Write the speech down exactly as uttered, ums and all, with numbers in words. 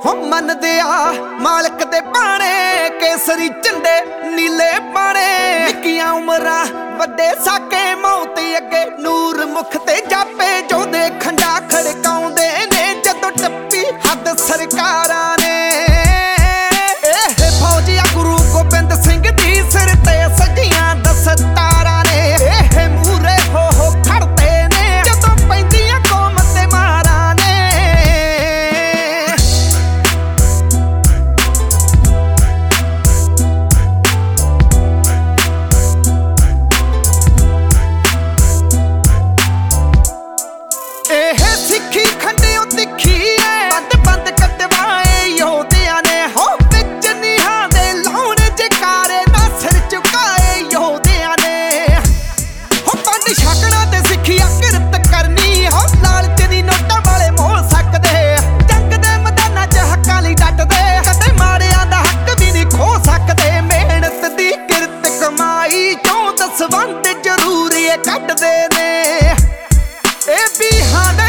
हो मन दिया मालिक दे पाने केसरी झंडे नीले पाने निक्कियां उमरां वड्डे साके मौत अगे नूर मुख ते जापे जो दे खंडा खड़काउंदे ने जदों टप्पी हद सरकारां ने फौजिया गुरु गोबिंद सिंह दी सिर ते सजियां दस्तारां ने एह मूरे हो हो खड़ते ने जदों पैंदियां कौम ते मारां ने एह सिक्खी खंडियों तिखी है बंद बंद कटवाए योधियां ने हो छकड़ा ते सिखिया किरत करनी हो लालच दी नोटां वाले मोल सकदे जंग दे मैदानां च हक्कां लई डटदे कदे माड़ियां दा हक भी नहीं खो सकदे मेहनत दी किरत कमाई चों दसवंध जरूर ये कटदे ने ए भी हां